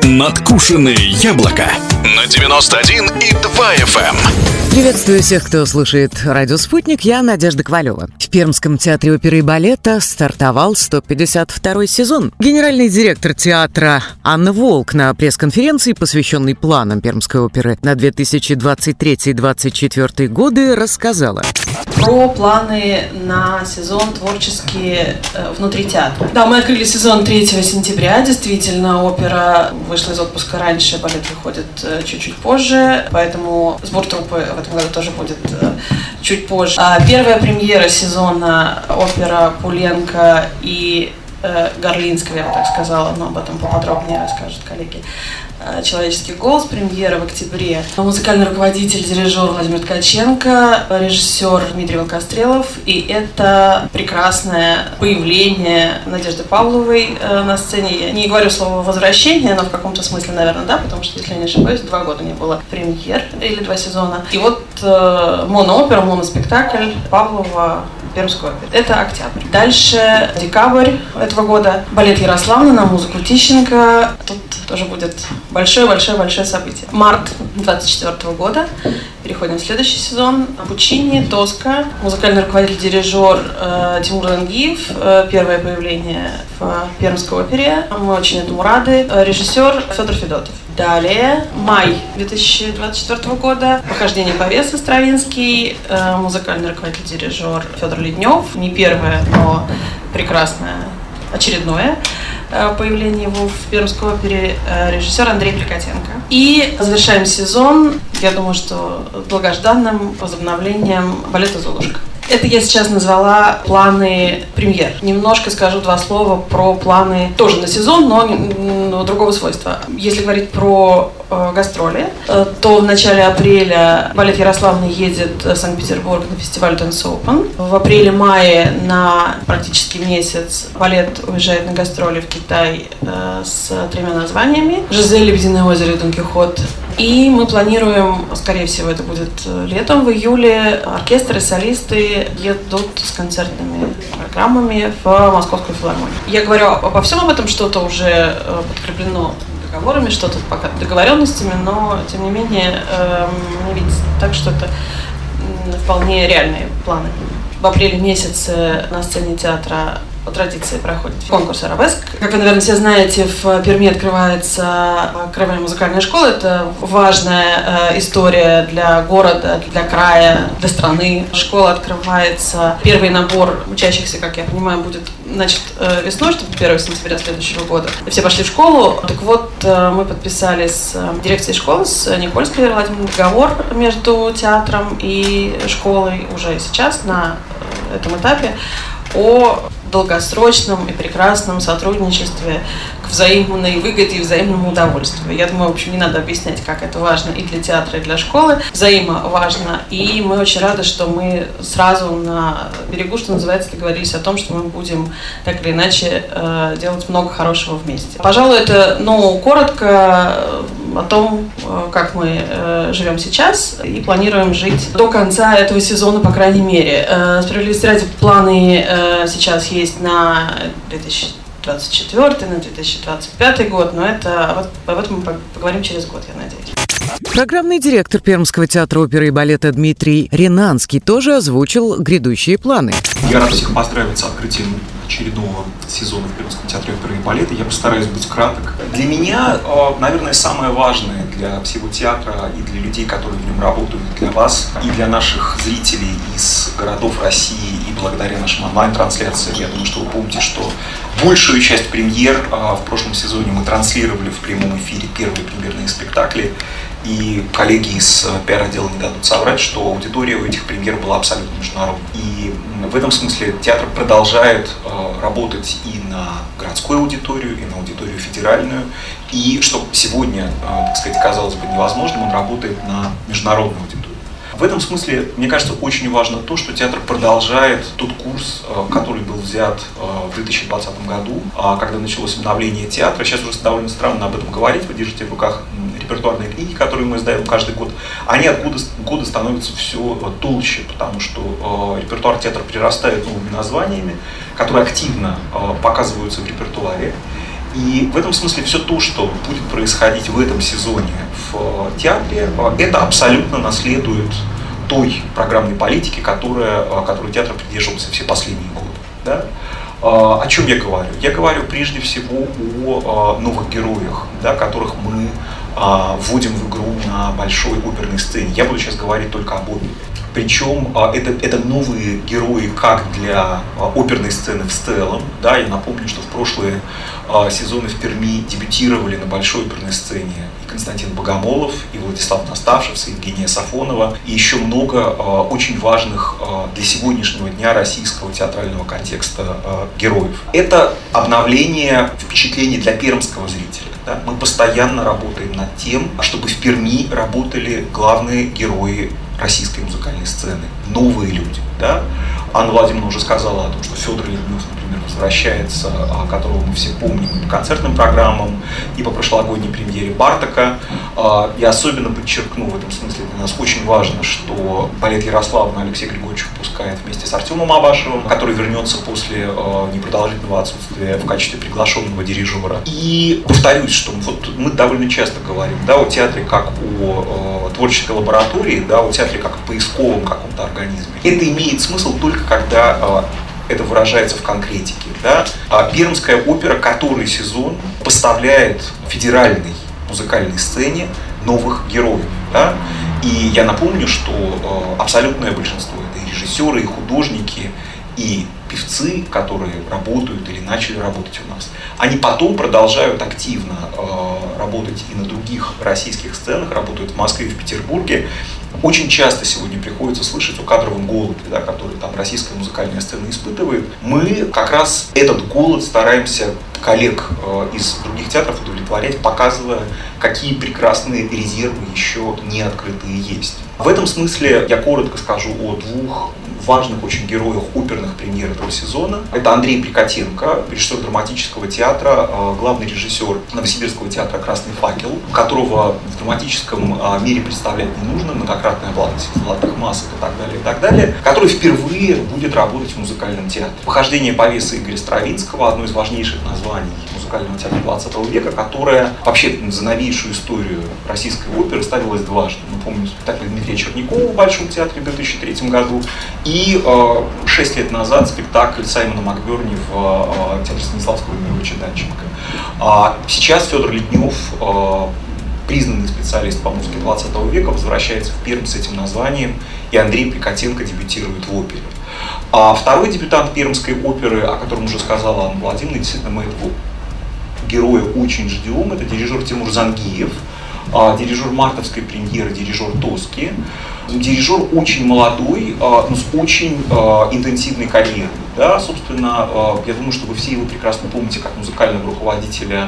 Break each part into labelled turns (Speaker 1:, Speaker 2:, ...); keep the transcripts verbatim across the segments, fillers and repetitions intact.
Speaker 1: Надкушенные яблоко на девяносто один и два эф эм.
Speaker 2: Приветствую всех, кто слушает «Радио Спутник». Я Надежда Ковалева. В Пермском театре оперы и балета стартовал сто пятьдесят второй сезон. Генеральный директор театра Анна Волк на пресс-конференции, посвященной планам Пермской оперы на две тысячи двадцать третий — двадцать четвёртый годы, рассказала.
Speaker 3: Про планы на сезон творческие э, внутри театра. Да, мы открыли сезон третьего сентября. Действительно, опера вышла из отпуска раньше, балет выходит э, чуть-чуть позже, поэтому сбор труппы в этом году тоже будет э, чуть позже. А первая премьера сезона — опера Пуленко и э, Горлинского, я бы так сказала, но об этом поподробнее расскажут коллеги. «Человеческий голос», премьера в октябре. Музыкальный руководитель, дирижер Владимир Ткаченко, режиссер Дмитрий Волкострелов. И это прекрасное появление Надежды Павловой на сцене. Я не говорю слово «возвращение», но в каком-то смысле, наверное, да, потому что, если я не ошибаюсь, два года не было премьер или два сезона. И вот э, моноопера, моноспектакль Павлова Пермской оперы. Это октябрь. Дальше декабрь этого года. Балет Ярославна на музыку Тищенко. Тут тоже будет большое-большое-большое событие. Март двадцать четвёртого года. Переходим в следующий сезон. Пучини, Тоска. Музыкальный руководитель, дирижер э, Тимур Ангиев. Э, первое появление в Пермской опере. Мы очень этому рады. Э, режиссер Федор Федотов. Далее, май две тысячи двадцать четвёртого года. Похождение повесы Стравинский. Э, музыкальный руководитель, дирижер Федор Леднев. Не первое, но прекрасное, очередное появление его в Пермской опере, режиссер Андрей Прикотенко. И завершаем сезон, я думаю, что долгожданным возобновлением балета «Золушка». Это я сейчас назвала планы премьер. Немножко скажу два слова про планы тоже на сезон, но, но другого свойства. Если говорить про э, гастроли, э, то в начале апреля балет Ярославны едет в Санкт-Петербург на фестиваль Dance Open. В апреле-мае на практически месяц балет уезжает на гастроли в Китай э, с тремя названиями: «Жизель», «Лебединое озеро» и «Дон Кихот». И мы планируем, скорее всего, это будет летом, в июле, оркестры, солисты едут с концертными программами в Московскую филармонию. Я говорю обо всем об этом, что-то уже подкреплено договорами, что-то пока договоренностями, но, тем не менее, мне видится так, что это вполне реальные планы. В апреле месяце на сцене театра по традиции проходит конкурс «Арабеск». Как вы, наверное, все знаете, в Перми открывается краевая музыкальная школа. Это важная э, история для города, для края, для страны. Школа открывается. Первый набор учащихся, как я понимаю, будет значит, э, весной, чтобы первого сентября следующего года. Все пошли в школу. Так вот, э, мы подписали с э, дирекцией школы, с Никольской Владимировной, договор между театром и школой уже сейчас на э, этом этапе о долгосрочном и прекрасном сотрудничестве к взаимной выгоде и взаимному удовольствию. Я думаю, в общем, не надо объяснять, как это важно и для театра, и для школы. Взаимоважно. И мы очень рады, что мы сразу на берегу, что называется, договорились о том, что мы будем так или иначе э, делать много хорошего вместе. Пожалуй, это, ну, коротко о том, как мы э, живем сейчас и планируем жить до конца этого сезона, по крайней мере. Э, справедливости ради, планы э, сейчас есть на две тысячи двадцать четвёртый, на две тысячи двадцать пятый год, но это, об этом мы поговорим через год, я надеюсь.
Speaker 2: Программный директор Пермского театра оперы и балета Дмитрий Ренанский тоже озвучил грядущие планы.
Speaker 4: Я рад всех поздравить с открытием очередного сезона в Пермском театре оперы и балета. Я постараюсь быть краток. Для меня, наверное, самое важное для всего театра и для людей, которые в нем работают, для вас и для наших зрителей из городов России и благодаря нашим онлайн-трансляциям. Я думаю, что вы помните, что большую часть премьер в прошлом сезоне мы транслировали в прямом эфире первые премьерные спектакли. И коллеги из пиар-отдела не дадут соврать, что аудитория у этих премьер была абсолютно международной. И в этом смысле театр продолжает э, работать и на городскую аудиторию, и на аудиторию федеральную. И что сегодня, э, так сказать, казалось бы невозможным, он работает на международную аудиторию. В этом смысле, мне кажется, очень важно то, что театр продолжает тот курс, который был взят в две тысячи двадцатом году, когда началось обновление театра. Сейчас уже довольно странно об этом говорить, вы держите в руках репертуарные книги, которые мы издаем каждый год. Они от года, года становятся все толще, потому что репертуар театра прирастает новыми названиями, которые активно показываются в репертуаре. И в этом смысле все то, что будет происходить в этом сезоне в театре, это абсолютно наследует той программной политики, которая, которую театр придерживался все последние годы. Да? О чем я говорю? Я говорю прежде всего о новых героях, да, которых мы вводим в игру на большой оперной сцене. Я буду сейчас говорить только об опере. Причем это, это новые герои как для оперной сцены в целом. Да, я напомню, что в прошлые сезоны в Перми дебютировали на большой оперной сцене и Константин Богомолов, и Владислав Насташев, и Евгения Сафонова, и еще много очень важных для сегодняшнего дня российского театрального контекста героев. Это обновление впечатлений для пермского зрителя. Да? Мы постоянно работаем над тем, чтобы в Перми работали главные герои российской музыкальной сцены, новые люди. Да? Анна Владимировна уже сказала о том, что Федор Леднев, например, возвращается, которого мы все помним и по концертным программам, и по прошлогодней премьере Бартака. Я особенно подчеркну в этом смысле, для нас очень важно, что балет Ярославна Алексей Григорьевич выпускает вместе с Артемом Абашевым, который вернется после непродолжительного отсутствия в качестве приглашенного дирижера. И повторюсь, что вот мы довольно часто говорим, да, о театре как о творческой лаборатории, да, о театре как о поисковом каком-то организме. Это имеет смысл только когда это выражается в конкретике. Да? Пермская опера который сезон поставляет федеральной музыкальной сцене новых героев. Да? И я напомню, что абсолютное большинство — это и режиссеры, и художники, и певцы, которые работают или начали работать у нас, они потом продолжают активно э, работать и на других российских сценах, работают в Москве и в Петербурге. Очень часто сегодня приходится слышать о кадровом голоде, да, который там российская музыкальная сцена испытывает. Мы как раз этот голод стараемся коллег э, из других театров удовлетворять, показывая, какие прекрасные резервы еще не открытые есть. В этом смысле я коротко скажу о двух важных очень героях оперных премьер этого сезона. Это Андрей Прикотенко, режиссер драматического театра, главный режиссер Новосибирского театра «Красный факел», которого в драматическом мире представлять не нужно, многократный обладатель золотых масок и так далее, и так далее, который впервые будет работать в музыкальном театре. «Похождение повесы» Игоря Стравинского, одно из важнейших названий музыкального театра двадцатого века, которое вообще за новейшую историю российской оперы ставилось дважды. Мы помним спектакль Дмитрия Чернякова в Большом театре в две тысячи третьем году и э, шесть лет назад спектакль Саймона Макберни в э, театре Станиславского Емельяновича Данченко. А сейчас Федор Леднев, э, признанный специалист по музыке двадцатого века, возвращается в Пермь с этим названием, и Андрей Прикотенко дебютирует в опере. А второй дебютант пермской оперы, о котором уже сказала Анна Владимировна, действительно мы этого героя очень ждем, это дирижер Тимур Зангиев, дирижер мартовской премьеры, дирижер Тоски. Дирижер очень молодой, но с очень интенсивной карьерой. Да, собственно, я думаю, что вы все его прекрасно помните как музыкального руководителя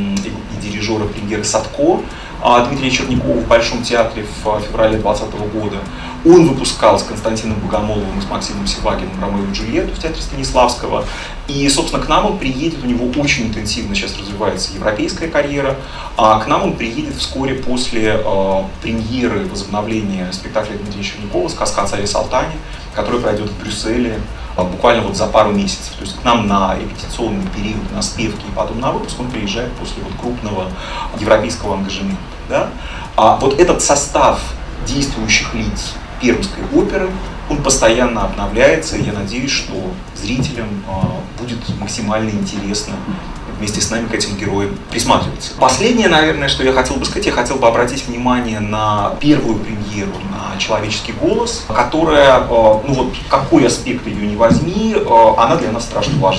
Speaker 4: и дирижера премьеры «Садко» Дмитрия Чернякова в Большом театре в феврале двадцатого года. Он выпускал с Константином Богомоловым и с Максимом Сивагиным «Ромео и Джульетту» в театре Станиславского. И, собственно, к нам он приедет, у него очень интенсивно сейчас развивается европейская карьера. А к нам он приедет вскоре после э, премьеры возобновления спектакля Дмитрия Чернякова «Сказка о царе Салтане», который пройдет в Брюсселе э, буквально вот за пару месяцев. То есть к нам на репетиционный период, на спевки и потом на выпуск он приезжает после вот крупного европейского ангажемента. Да? А вот этот состав действующих лиц пермской оперы, он постоянно обновляется, и я надеюсь, что зрителям э, будет максимально интересно вместе с нами к этим героям присматриваться. Последнее, наверное, что я хотел бы сказать, я хотел бы обратить внимание на первую премьеру, на «Человеческий голос», которая, э, ну вот какой аспект ее не возьми, э, она для нас страшно важна.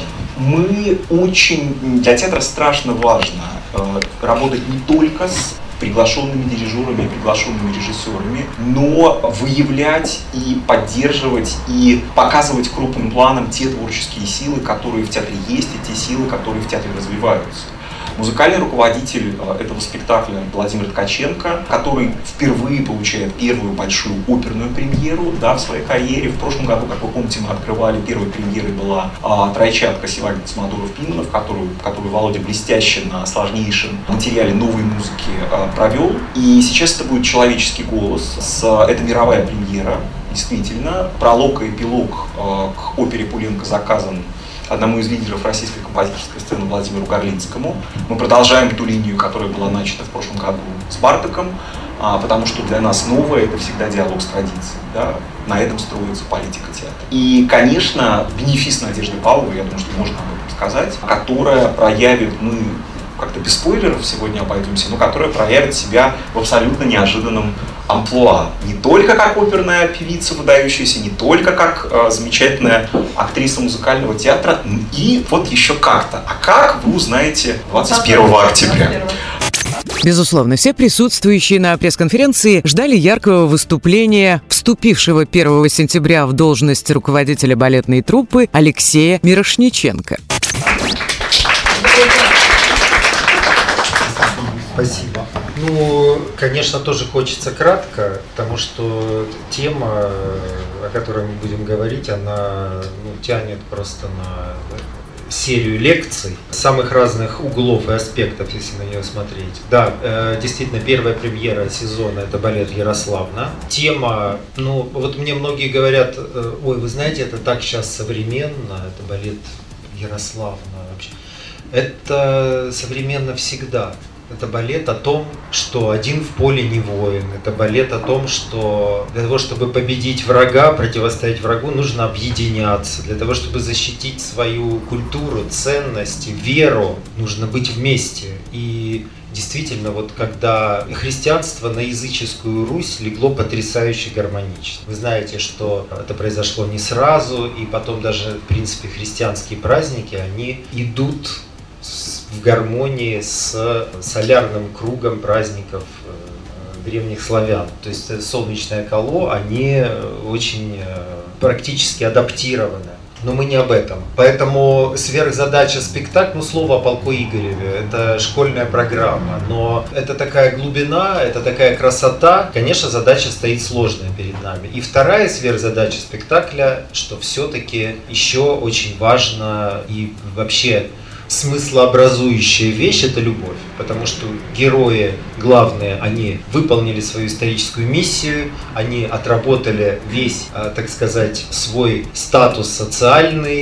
Speaker 4: Мы очень, для театра страшно важно э, работать не только с приглашенными дирижерами и приглашенными режиссерами, но выявлять и поддерживать и показывать крупным планом те творческие силы, которые в театре есть, и те силы, которые в театре развиваются. Музыкальный руководитель этого спектакля Владимир Ткаченко, который впервые получает первую большую оперную премьеру, да, в своей карьере. В прошлом году, как вы помните, мы открывали, первой премьерой была а, «Тройчатка» Сивагин, Самодуров, Пименов, которую, которую Володя блестяще на сложнейшем материале новой музыки а, провел. И сейчас это будет «Человеческий голос». С, это мировая премьера, действительно. Пролог и эпилог а, к опере Пуленко заказан одному из лидеров российской композиторской сцены Владимиру Горлинскому. Мы продолжаем ту линию, которая была начата в прошлом году с Бартоком, потому что для нас новое — это всегда диалог с традицией. Да? На этом строится политика театра. И, конечно, бенефис Надежды Павловой, я думаю, что можно об этом сказать, которая проявит, мы как-то без спойлеров сегодня обойдемся, но которая проявит себя в абсолютно неожиданном амплуа. Не только как оперная певица выдающаяся, не только как э, замечательная актриса музыкального театра, и вот еще как-то. А как, вы узнаете двадцать первого октября.
Speaker 2: Безусловно, все присутствующие на пресс-конференции ждали яркого выступления вступившего первого сентября в должность руководителя балетной труппы Алексея Мирошниченко.
Speaker 5: Спасибо. Ну, конечно, тоже хочется кратко, потому что тема, о которой мы будем говорить, она ну, тянет просто на серию лекций самых разных углов и аспектов, если на нее смотреть. Да, э, действительно, первая премьера сезона — это балет «Ярославна». Тема, ну, вот мне многие говорят, э, ой, вы знаете, это так сейчас современно, это балет «Ярославна» вообще. Это современно всегда. Это балет о том, что один в поле не воин. Это балет о том, что для того, чтобы победить врага, противостоять врагу, нужно объединяться. Для того, чтобы защитить свою культуру, ценности, веру, нужно быть вместе. И действительно, вот когда христианство на языческую Русь легло потрясающе гармонично. Вы знаете, что это произошло не сразу, и потом даже, в принципе, христианские праздники, они идут в гармонии с солярным кругом праздников древних славян. То есть солнечное коло, они очень практически адаптированы. Но мы не об этом. Поэтому сверхзадача спектакля, ну, слово о полку Игореве, это школьная программа. Но это такая глубина, это такая красота. Конечно, задача стоит сложная перед нами. И вторая сверхзадача спектакля, что все-таки еще очень важно и вообще смыслообразующая вещь — это любовь, потому что герои главные, они выполнили свою историческую миссию, они отработали весь, так сказать, свой статус социальный,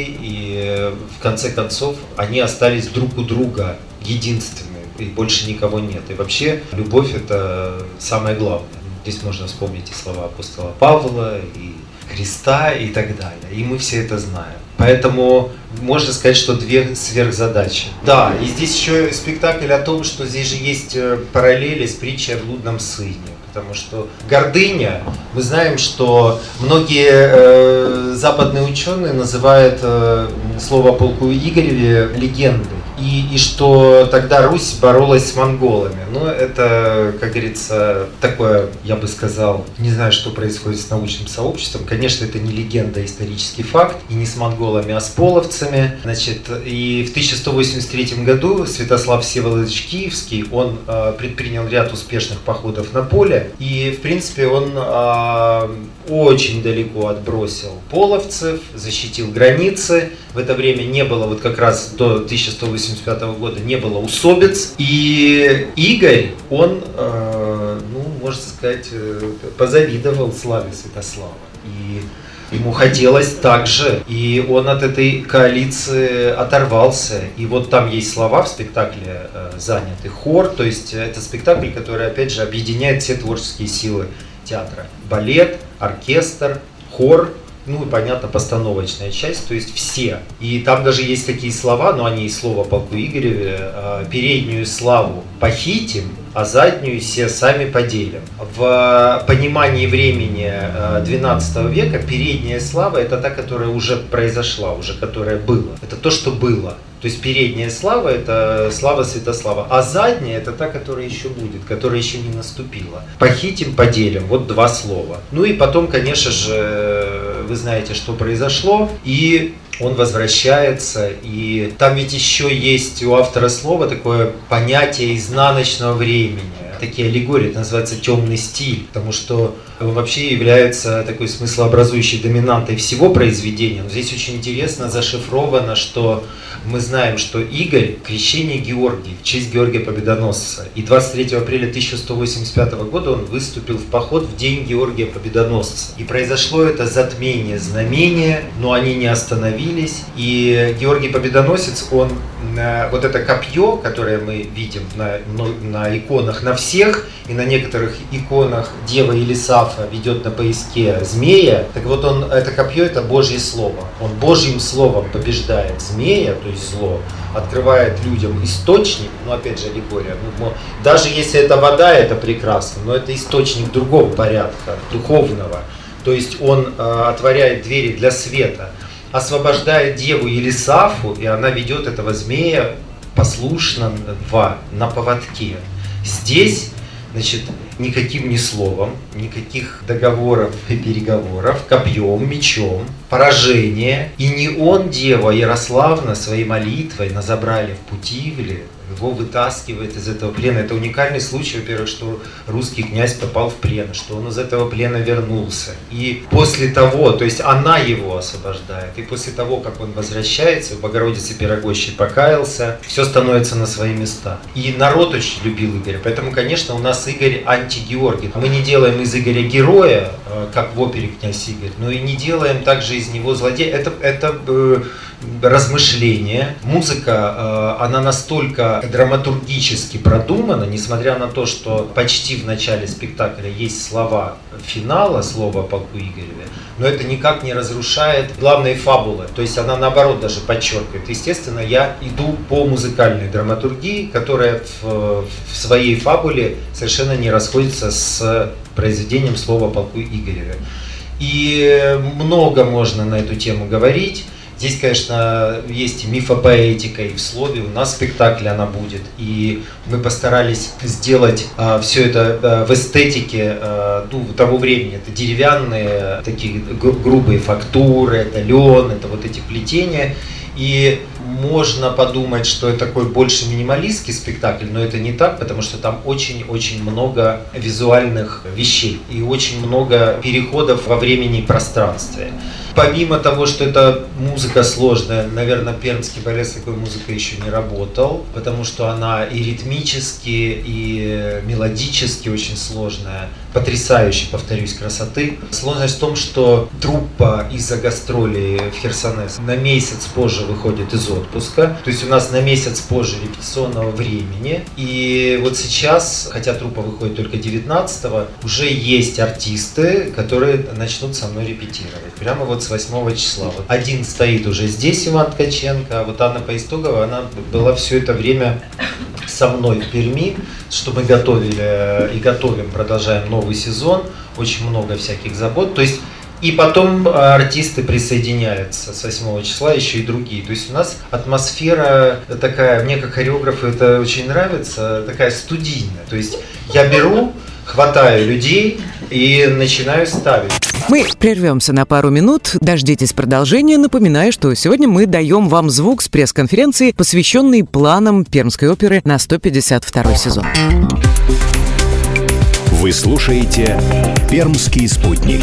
Speaker 5: и в конце концов они остались друг у друга единственными, и больше никого нет. И вообще любовь — это самое главное. Здесь можно вспомнить и слова апостола Павла, и Христа, и так далее. И мы все это знаем. Поэтому можно сказать, что две сверхзадачи. Да, и здесь еще спектакль о том, что здесь же есть параллели с притчей о блудном сыне. Потому что гордыня, мы знаем, что многие э, западные ученые называют э, слово о полку Игореве легендой. И, и что тогда Русь боролась с монголами. Но это, как говорится, такое, я бы сказал, не знаю, что происходит с научным сообществом. Конечно, это не легенда, а исторический факт. И не с монголами, а с половцами. Значит, и в тысяча сто восемьдесят третьем году Святослав Всеволодович Киевский, он э, предпринял ряд успешных походов на поле. И, в принципе, он э, очень далеко отбросил половцев, защитил границы. В это время не было, вот как раз до тысяча сто восемьдесят пятого года, не было усобиц. И Игорь, он, э, ну, можно сказать, позавидовал славе Святослава. И ему хотелось так же, и он от этой коалиции оторвался. И вот там есть слова в спектакле э, заняты. Хор, то есть это спектакль, который, опять же, объединяет все творческие силы театра. Балет, оркестр, хор, ну и, понятно, постановочная часть, то есть все. И там даже есть такие слова, но они из слова о полку Игореве: э, «переднюю славу похитим, а заднюю все сами поделим». В понимании времени двенадцатого века передняя слава — это та, которая уже произошла, уже которая была. Это то, что было. То есть передняя слава — это слава Святослава, а задняя — это та, которая еще будет, которая еще не наступила. Похитим, поделим. Вот два слова. Ну и потом, конечно же, вы знаете, что произошло. И он возвращается, и там ведь еще есть у автора слова такое понятие изнаночного времени. Такие аллегории, это называется темный стиль, потому что он вообще является такой смыслообразующей доминантой всего произведения. Но здесь очень интересно зашифровано, что мы знаем, что Игорь — крещение Георгий в честь Георгия Победоносца. И двадцать третьего апреля тысяча сто восемьдесят пятого года он выступил в поход в день Георгия Победоносца. И произошло это затмение знамения, но они не остановились. появились. И Георгий Победоносец, он вот это копье, которое мы видим на, на иконах, на всех, и на некоторых иконах Дева Елисафа ведет на пояске змея, так вот он, это копье, это Божье Слово. Он Божьим Словом побеждает змея, то есть зло, открывает людям источник, ну опять же аллегория, ну, даже если это вода, это прекрасно, но это источник другого порядка, духовного, то есть он э, отворяет двери для света, освобождает Деву Елисафу, и она ведет этого змея послушного на поводке. Здесь, значит, никаким ни словом, никаких договоров и переговоров, копьем, мечом, поражение. И не он, Дева Ярославна, своей молитвой на Забрале в Путивле его вытаскивает из этого плена. Это уникальный случай, во-первых, что русский князь попал в плен, что он из этого плена вернулся. И после того, то есть она его освобождает, и после того, как он возвращается, в Богородице Пирогощей покаялся, все становится на свои места. И народ очень любил Игоря, поэтому, конечно, у нас Игорь антигеоргий. Мы не делаем из Игоря героя, как в опере «Князь Игорь», но и не делаем также из него злодея. Это, это э, размышление. Музыка, э, она настолько драматургически продумана, несмотря на то, что почти в начале спектакля есть слова финала, слово о полку Игореве, но это никак не разрушает главной фабулы. То есть она наоборот даже подчеркивает. Естественно, я иду по музыкальной драматургии, которая в, в своей фабуле совершенно не расходится с произведением слова о полку Игореве. И много можно на эту тему говорить. Здесь, конечно, есть мифопоэтика и в слове, у нас в спектакле она будет. И мы постарались сделать а, все это а, в эстетике а, ну, того времени. Это деревянные, такие грубые фактуры, это лен, это вот эти плетения. И можно подумать, что это такой больше минималистский спектакль, но это не так, потому что там очень-очень много визуальных вещей и очень много переходов во времени и пространстве. Помимо того, что это музыка сложная, наверное, пермский балет с такой музыкой еще не работал, потому что она и ритмически, и мелодически очень сложная, потрясающей, повторюсь, красоты. Сложность в том, что труппа из-за гастролей в Херсонес на месяц позже выходит из отпуска, то есть у нас на месяц позже репетиционного времени, и вот сейчас, хотя труппа выходит только девятнадцатого, уже есть артисты, которые начнут со мной репетировать, прямо вот с восьмого числа. Вот один стоит уже здесь, Иван Ткаченко, а вот Анна Поистогова, она была все это время со мной в Перми, что мы готовили и готовим, продолжаем новый сезон, очень много всяких забот, то есть и потом артисты присоединяются с восьмого числа, еще и другие. То есть у нас атмосфера такая, мне как хореографу это очень нравится, такая студийная. То есть я беру, хватаю людей и начинаю ставить.
Speaker 2: Мы прервемся на пару минут, дождитесь продолжения. Напоминаю, что сегодня мы даем вам звук с пресс-конференции, посвященной планам Пермской оперы на сто пятьдесят второй сезон.
Speaker 1: Вы слушаете «Пермский спутник».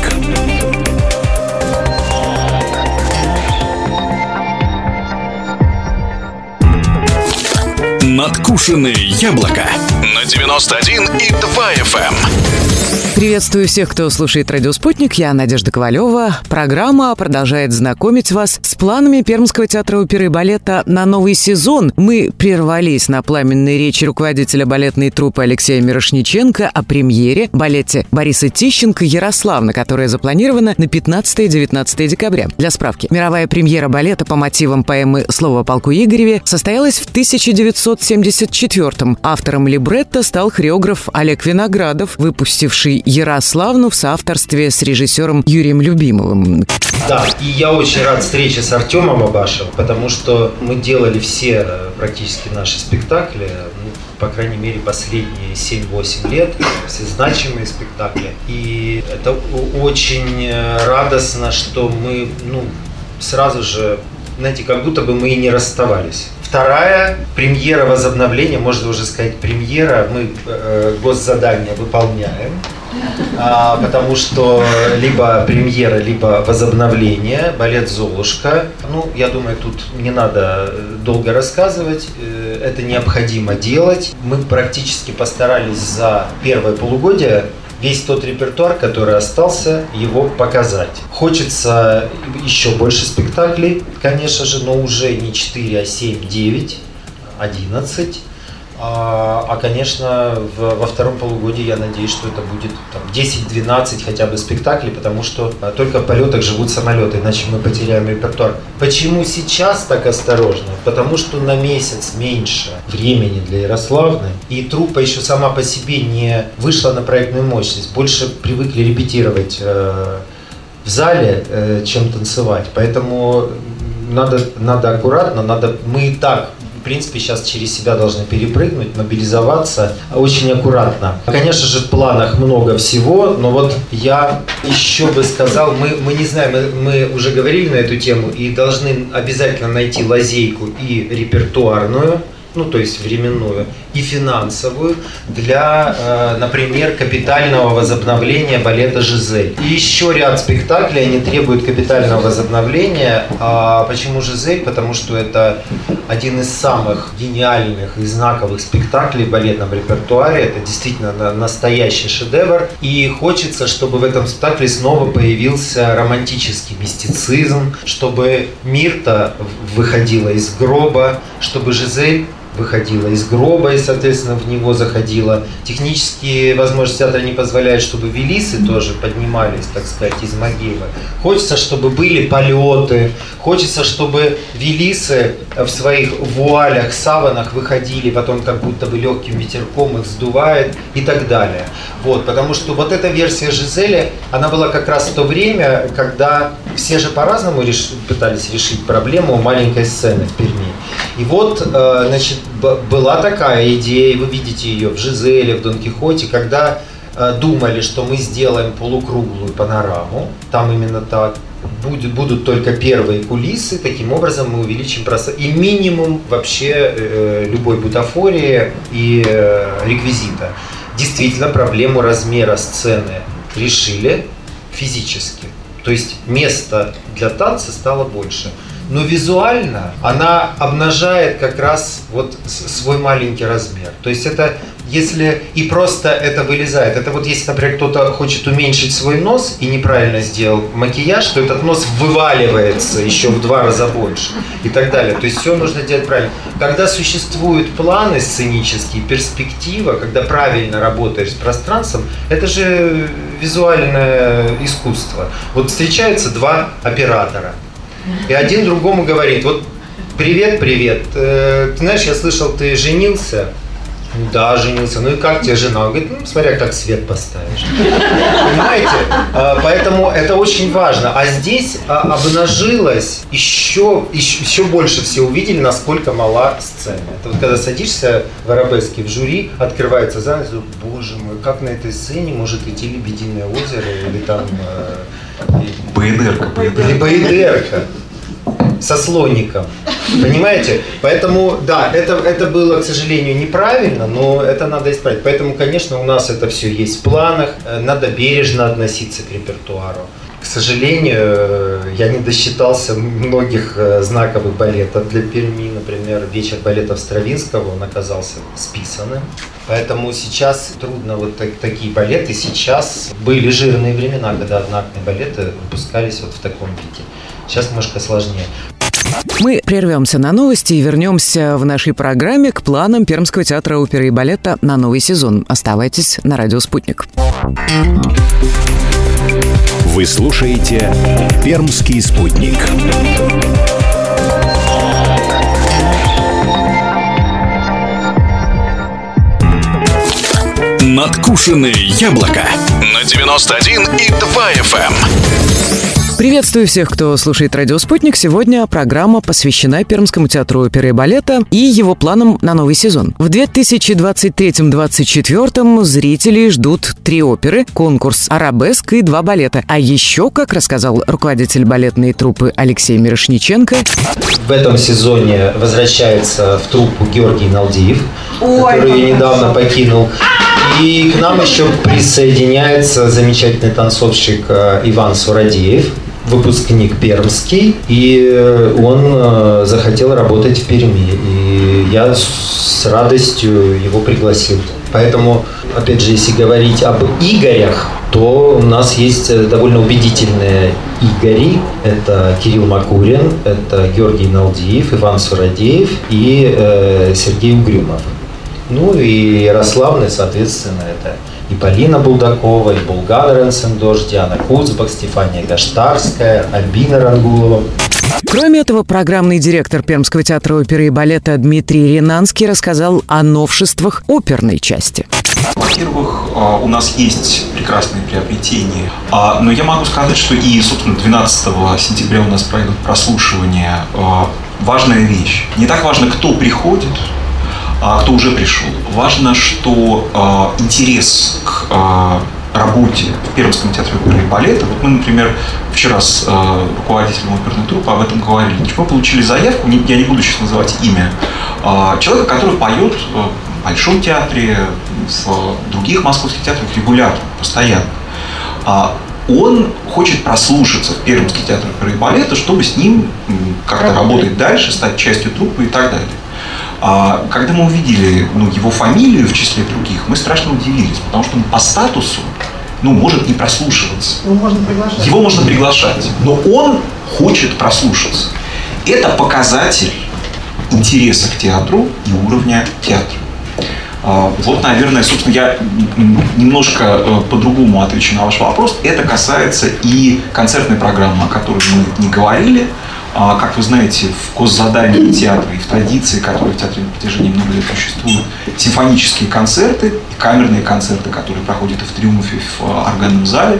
Speaker 1: Надкушенные яблоко на девяносто один и два эф эм.
Speaker 2: Приветствую всех, кто слушает «Радио Спутник». Я Надежда Ковалева. Программа продолжает знакомить вас с планами Пермского театра оперы и балета на новый сезон. Мы прервались на пламенной речи руководителя балетной труппы Алексея Мирошниченко о премьере балете Бориса Тищенко «Ярославна», которая запланирована на пятнадцатое-девятнадцатое декабря. Для справки, мировая премьера балета по мотивам поэмы «Слово о полку Игореве» состоялась в тысяча девятьсот семьдесят четвёртом. Автором либретто стал хореограф Олег Виноградов, выпустивший «Ярославну» в соавторстве с режиссером Юрием Любимовым.
Speaker 5: Да, и я очень рад встрече с Артемом Абашевым, потому что мы делали все практически наши спектакли, ну, по крайней мере, последние семь-восемь лет, все значимые спектакли. И это очень радостно, что мы ну, сразу же, знаете, как будто бы мы и не расставались. Вторая премьера возобновления, можно уже сказать премьера, мы э, госзадание выполняем, а, потому что либо премьера, либо возобновление, балет «Золушка». Ну, я думаю, тут не надо долго рассказывать, это необходимо делать. Мы практически постарались за первое полугодие весь тот репертуар, который остался, его показать. Хочется еще больше спектаклей, конечно же, но уже не четыре, а семь, девять, одиннадцать. А, а конечно, в, во втором полугодии я надеюсь, что это будет там, десять-двенадцать хотя бы спектаклей, потому что а, только в полетах живут самолеты, иначе мы потеряем репертуар. Почему сейчас так осторожно? Потому что на месяц меньше времени для Ярославны, и труппа еще сама по себе не вышла на проектную мощность, больше привыкли репетировать э, в зале, э, чем танцевать. Поэтому надо, надо аккуратно, надо, мы и так в принципе, сейчас через себя должны перепрыгнуть, мобилизоваться очень аккуратно. Конечно же, в планах много всего, но вот я еще бы сказал, мы, мы не знаем, мы, мы уже говорили на эту тему и должны обязательно найти лазейку и репертуарную, ну то есть временную, и финансовую для, э, например, капитального возобновления балета «Жизель». И еще ряд спектаклей, они требуют капитального возобновления. А почему «Жизель»? Потому что это один из самых гениальных и знаковых спектаклей в балетном репертуаре. Это действительно настоящий шедевр. И хочется, чтобы в этом спектакле снова появился романтический мистицизм, чтобы Мирта выходила из гроба, чтобы «Жизель» выходила из гроба и, соответственно, в него заходила. Технические возможности театра не позволяют, чтобы велисы тоже поднимались, так сказать, из могилы. Хочется, чтобы были полеты, хочется, чтобы велисы в своих вуалях, саванах выходили, потом как будто бы легким ветерком их сдувает и так далее. Вот, потому что вот эта версия «Жизели», она была как раз в то время, когда все же по-разному реш... пытались решить проблему маленькой сцены в Перми. И вот, значит, была такая идея, вы видите ее в «Жизели», в «Дон Кихоте», когда думали, что мы сделаем полукруглую панораму, там именно так, будет, будут только первые кулисы, таким образом мы увеличим пространство и минимум вообще э, любой бутафории и э, реквизита. Действительно, проблему размера сцены решили физически, то есть места для танца стало больше. Но визуально она обнажает как раз вот свой маленький размер. То есть это, если и просто это вылезает, это вот если, например, кто-то хочет уменьшить свой нос и неправильно сделал макияж, то этот нос вываливается еще в два раза больше и так далее. То есть все нужно делать правильно. Когда существуют планы сценические, перспектива, когда правильно работаешь с пространством, это же визуальное искусство. Вот встречаются два оператора. И один другому говорит: вот привет, привет, э, ты знаешь, я слышал, ты женился? Да, женился. Ну и как тебе жена? Он говорит: ну, смотря как свет поставишь. Понимаете? А, поэтому это очень важно. А здесь а, обнажилось еще, еще, еще больше все увидели, насколько мала сцена. Это вот когда садишься в арабеске в жюри, открывается занавес, боже мой, как на этой сцене может идти «Лебединое озеро» или там...
Speaker 4: Баедерка, баедерка.
Speaker 5: Или баедерка со слоником. Понимаете? Поэтому, да, это, это было, к сожалению, неправильно, но это надо исправить. Поэтому, конечно, у нас это все есть в планах. Надо бережно относиться к репертуару. К сожалению, я не досчитался многих знаковых балетов для Перми. Например, вечер балетов Стравинского, он оказался списанным. Поэтому сейчас трудно вот так, такие балеты. Сейчас были жирные времена, когда одноактные балеты выпускались вот в таком виде. Сейчас немножко сложнее.
Speaker 2: Мы прервемся на новости и вернемся в нашей программе к планам Пермского театра оперы и балета на новый сезон. Оставайтесь на радио «Спутник».
Speaker 1: Вы слушаете «Пермский спутник». Надкушенное яблоко на девяносто один и два эф эм.
Speaker 2: Приветствую всех, кто слушает «Радио Спутник». Сегодня программа посвящена Пермскому театру оперы и балета и его планам на новый сезон. В две тысячи двадцать третьем — двадцать четвёртом зрителей ждут три оперы, конкурс «Арабеск» и два балета. А еще, как рассказал руководитель балетной труппы Алексей Мирошниченко,
Speaker 5: в этом сезоне возвращается в труппу Георгий Налдиев, Ой, который я недавно покинул. И к нам еще присоединяется замечательный танцовщик Иван Сурадеев, выпускник пермский, и он захотел работать в Перми. И и я с радостью его пригласил. Поэтому, опять же, если говорить об Игорях, то у нас есть довольно убедительные Игори. Это Кирилл Макурин, это Георгий Налдиев, Иван Сурадеев и э, Сергей Угрюмов. Ну и Ярославны, соответственно, это и Полина Булдакова, и Булган Ренсендож, Диана Кузбак, Стефания Гаштарская, Альбина Рангулова.
Speaker 2: Кроме этого, программный директор Пермского театра оперы и балета Дмитрий Ринанский рассказал о новшествах оперной части.
Speaker 4: Во-первых, у нас есть прекрасные приобретения, но я могу сказать, что и, собственно, двенадцатого сентября у нас пройдут прослушивания. Важная вещь. Не так важно, кто приходит, а кто уже пришел. Важно, что интерес к работе в Пермском театре оперы и балета. Вот мы, например, вчера с э, руководителем оперной труппы об этом говорили. Мы получили заявку, не, я не буду сейчас называть имя, э, человека, который поет в Большом театре, в других московских театрах регулярно, постоянно. А он хочет прослушаться в Пермский театр оперы и балета, чтобы с ним как-то работать дальше, стать частью труппы и так далее. А когда мы увидели ну, его фамилию в числе других, мы страшно удивились, потому что он по статусу ну, может не прослушиваться.
Speaker 3: Его можно приглашать.
Speaker 4: Его можно приглашать, но он хочет прослушаться. Это показатель интереса к театру и уровня театра. Вот, наверное, собственно, я немножко по-другому отвечу на ваш вопрос. Это касается и концертной программы, о которой мы не говорили. Как вы знаете, в госзадании театра и в традиции, которые в театре на протяжении многих лет существуют, симфонические концерты и камерные концерты, которые проходят и в «Триумфе», и в органном зале,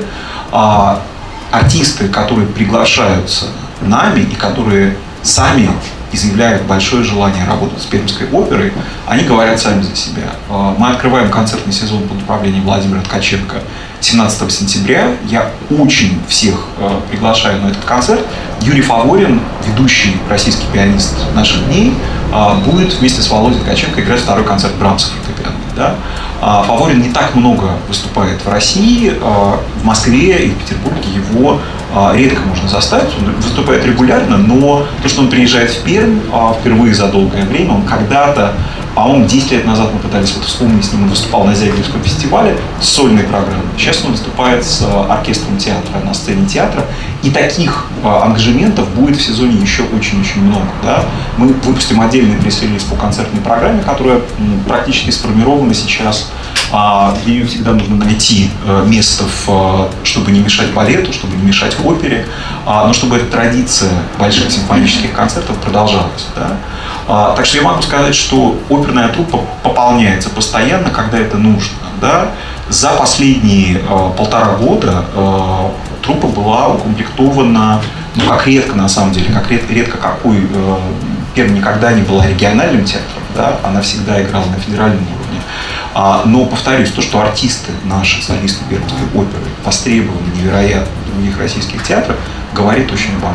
Speaker 4: артисты, которые приглашаются нами и которые сами изъявляют большое желание работать с Пермской оперой, они говорят сами за себя. Мы открываем концертный сезон под управлением Владимира Ткаченко семнадцатого сентября. Я очень всех приглашаю на этот концерт. Юрий Фаворин, ведущий российский пианист наших дней, будет вместе с Володей Ткаченко играть второй концерт Брамса фортепиано. Да? Фаворин не так много выступает в России, в Москве и в Петербурге его редко можно заставить, он выступает регулярно, но то, что он приезжает в Пермь впервые за долгое время, он когда-то, по-моему, десять лет назад мы пытались вот вспомнить с ним, он выступал на Зягревском фестивале с сольной программой. Сейчас он выступает с оркестром театра на сцене театра, и таких ангажементов будет в сезоне еще очень-очень много. Да? Мы выпустим отдельный пресс-релиз по концертной программе, которая практически сформирована сейчас. Для нее всегда нужно найти место, в, чтобы не мешать балету, чтобы не мешать опере, но чтобы эта традиция больших симфонических концертов продолжалась. Да? Так что я могу сказать, что оперная труппа пополняется постоянно, когда это нужно. Да? За последние полтора года труппа была укомплектована, ну как редко на самом деле, как редко, редко какой Пермь никогда не была региональным театром, да? Она всегда играла на федеральном уровне. Но, повторюсь, то, что артисты наши, солисты Пермской оперы, востребованы невероятно в других российских театрах, говорит очень вам.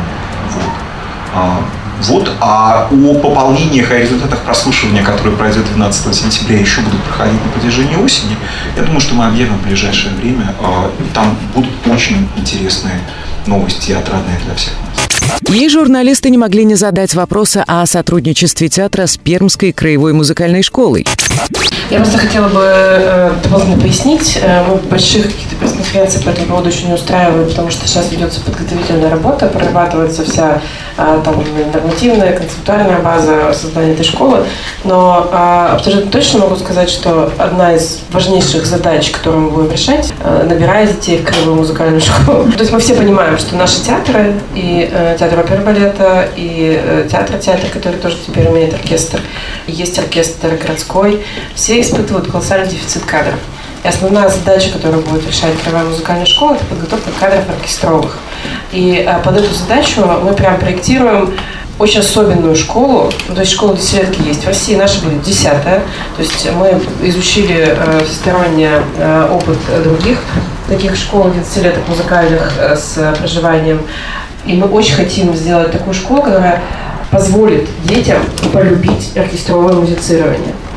Speaker 4: Вот. Вот. А о пополнениях и о результатах прослушивания, которые пройдет двенадцатого сентября, еще будут проходить на протяжении осени, я думаю, что мы объявим в ближайшее время. Там будут очень интересные новости театральные для всех нас.
Speaker 2: И журналисты не могли не задать вопроса о сотрудничестве театра с Пермской краевой музыкальной школой.
Speaker 3: Я просто хотела бы э, дополнительно пояснить. Э, мы больших каких-то пресс-конференций по этому поводу еще не устраиваем, потому что сейчас ведется подготовительная работа, прорабатывается вся э, там, нормативная, концептуальная база создания этой школы. Но э, абсолютно точно могу сказать, что одна из важнейших задач, которую мы будем решать, э, набирая детей в краевую музыкальную школу. То есть мы все понимаем, что наши театры, и э, театр оперы и балета, и э, театр-театр, который тоже теперь имеет оркестр, и есть оркестр городской, все испытывают колоссальный дефицит кадров. И основная задача, которую будет решать краевая музыкальная школа, это подготовка кадров оркестровых. И а, под эту задачу мы прям проектируем очень особенную школу. То есть школа десятилетки есть. В России наша будет десятая. То есть мы изучили э, всесторонне э, опыт других таких школ десятилеток музыкальных э, с проживанием. И мы очень хотим сделать такую школу, которая позволит детям полюбить оркестровое музицирование.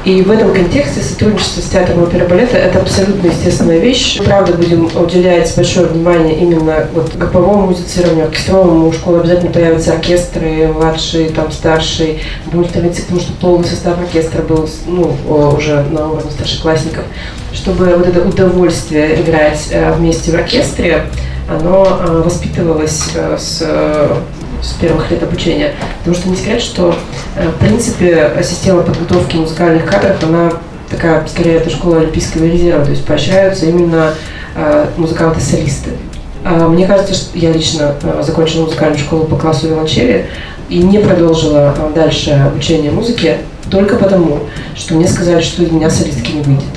Speaker 3: И в этом контексте сотрудничество с театром оперы и балета – это абсолютно естественная вещь. Правда, будем уделять большое внимание именно вот групповому музицированию, оркестровому. У школы обязательно появятся оркестры, младший, там, старший. Будем стремиться к тому, чтобы полный состав оркестра был, ну, уже на уровне старшеклассников. Чтобы вот это удовольствие играть вместе в оркестре, оно воспитывалось с... с первых лет обучения. Потому что не секрет, что, в принципе, система подготовки музыкальных кадров, она такая, скорее, это школа Олимпийского резерва, то есть поощряются именно э, музыканты-солисты. А мне кажется, что я лично э, закончила музыкальную школу по классу виолончели и не продолжила э, дальше обучение музыке только потому, что мне сказали, что из меня солистки не выйдет.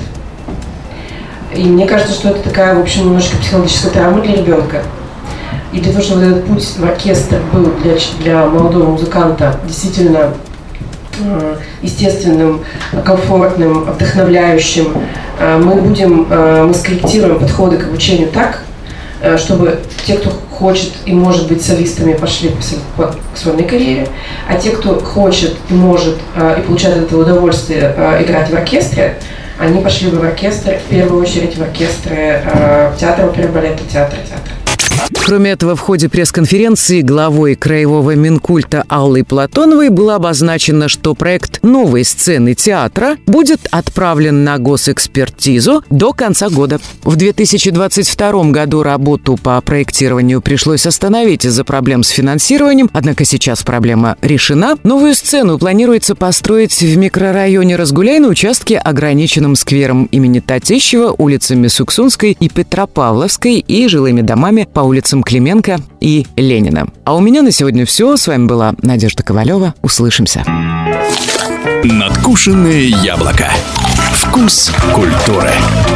Speaker 3: И мне кажется, что это такая, в общем, немножко психологическая травма для ребенка. И для того, чтобы этот путь в оркестр был для, для молодого музыканта действительно э, естественным, комфортным, вдохновляющим, э, мы будем, э, мы скорректируем подходы к обучению так, э, чтобы те, кто хочет и может быть солистами, пошли по, по сольной карьере, а те, кто хочет и может э, и получает от этого удовольствие э, играть в оркестре, они пошли бы в оркестр, в первую очередь в оркестры э, театра оперы и балета, театра, театра.
Speaker 2: Кроме этого, в ходе пресс-конференции главой Краевого Минкульта Аллой Платоновой было обозначено, что проект новой сцены театра будет отправлен на госэкспертизу до конца года. В две тысячи двадцать втором году работу по проектированию пришлось остановить из-за проблем с финансированием, однако сейчас проблема решена. Новую сцену планируется построить в микрорайоне Разгуляй на участке, ограниченном сквером имени Татищева, улицами Суксунской и Петропавловской и жилыми домами по улицам Клименко и Ленина. А у меня на сегодня все. С вами была Надежда Ковалева. Услышимся.
Speaker 1: Надкушенное яблоко. Вкус культуры.